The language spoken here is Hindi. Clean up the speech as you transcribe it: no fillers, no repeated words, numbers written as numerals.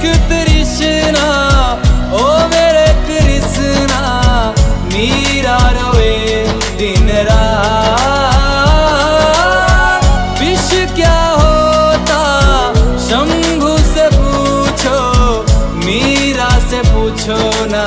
तृष्णा, ओ मेरे कृष्णा, मीरा रोए दिन रात। विष क्या होता शंभु से पूछो, मीरा से पूछो ना।